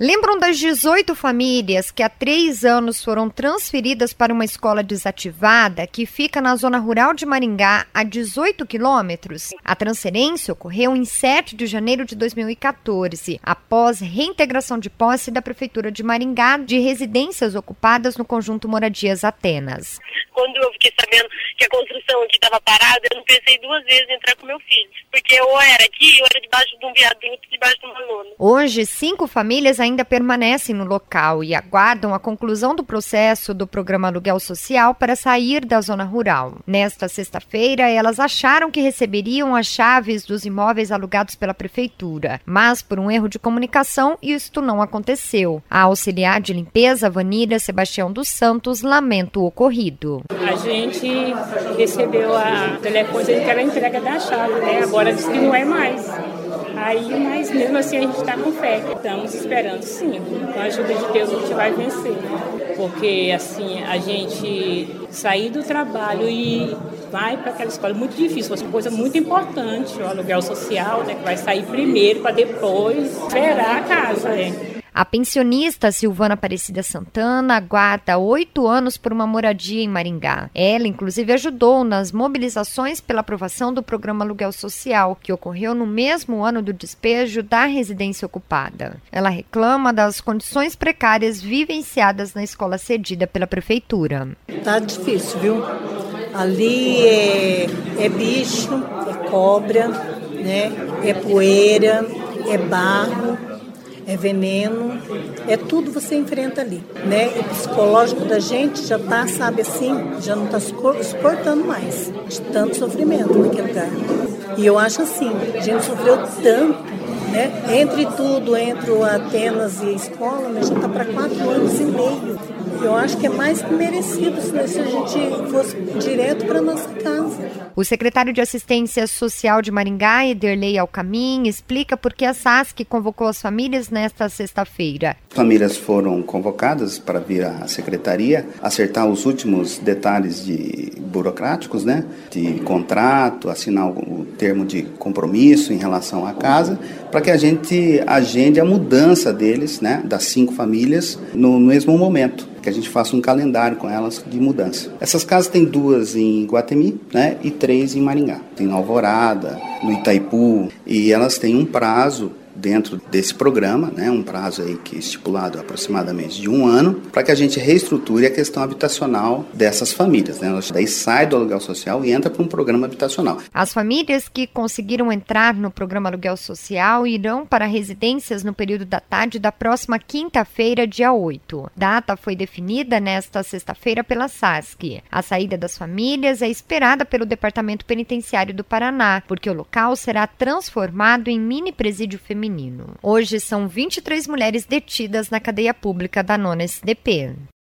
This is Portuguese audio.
Lembram das 18 famílias que há 3 anos foram transferidas para uma escola desativada que fica na zona rural de Maringá, a 18 quilômetros? A transferência ocorreu em 7 de janeiro de 2014, após reintegração de posse da Prefeitura de Maringá de residências ocupadas no conjunto Moradias Atenas. Quando eu fiquei sabendo que a construção aqui estava parada, eu não pensei 2 vezes em entrar com meu filho, porque ou era aqui ou era debaixo de um viaduto, debaixo de uma lona. Hoje, 5 famílias ainda permanecem no local e aguardam a conclusão do processo do programa Aluguel Social para sair da zona rural. Nesta sexta-feira, elas acharam que receberiam as chaves dos imóveis alugados pela Prefeitura, mas por um erro de comunicação, isto não aconteceu. A auxiliar de limpeza, Vanilla Sebastião dos Santos, lamenta o ocorrido. A gente recebeu a telefone que era a entrega da chave, né? Agora diz que não é mais. Mas mesmo assim a gente está com fé. Estamos esperando, sim. Com a ajuda de Deus a gente vai vencer. Porque assim, a gente sair do trabalho e vai para aquela escola é muito difícil. Foi uma coisa muito importante, o aluguel social, né? Que vai sair primeiro para depois esperar a casa, né? A pensionista Silvana Aparecida Santana aguarda 8 anos por uma moradia em Maringá. Ela, inclusive, ajudou nas mobilizações pela aprovação do programa Aluguel Social, que ocorreu no mesmo ano do despejo da residência ocupada. Ela reclama das condições precárias vivenciadas na escola cedida pela Prefeitura. Tá difícil, viu? Ali é bicho, é cobra, né? É poeira, é barro. É veneno, é tudo você enfrenta ali, né? O psicológico da gente já tá, sabe assim, já não tá suportando mais de tanto sofrimento naquele lugar. E eu acho assim, a gente sofreu tanto, né? Entre o Atenas e a escola, né? Já tá para 4 anos e meio. Eu acho que é mais que merecido se a gente fosse direto para nossa casa. O secretário de Assistência Social de Maringá, Ederlei Alcamin, explica por que a SASC convocou as famílias nesta sexta-feira. Famílias foram convocadas para vir à secretaria, acertar os últimos detalhes burocráticos, né? De contrato, assinar o termo de compromisso em relação à casa, para que a gente agende a mudança deles, né? Das 5 famílias no mesmo momento, que a gente faça um calendário com elas de mudança. Essas casas tem 2 em Iguatemi, né, e 3 em Maringá. Tem no Alvorada, no Itaipu, e elas têm um prazo dentro desse programa, né, um prazo aí que é estipulado aproximadamente de 1 ano, para que a gente reestruture a questão habitacional dessas famílias, né? Elas daí sai do aluguel social e entra para um programa habitacional. As famílias que conseguiram entrar no programa Aluguel Social irão para residências no período da tarde da próxima quinta-feira, dia 8. Data foi definida nesta sexta-feira pela SASC. A saída das famílias é esperada pelo Departamento Penitenciário do Paraná, porque o local será transformado em mini presídio feminino. Hoje são 23 mulheres detidas na cadeia pública da 9ª SDP.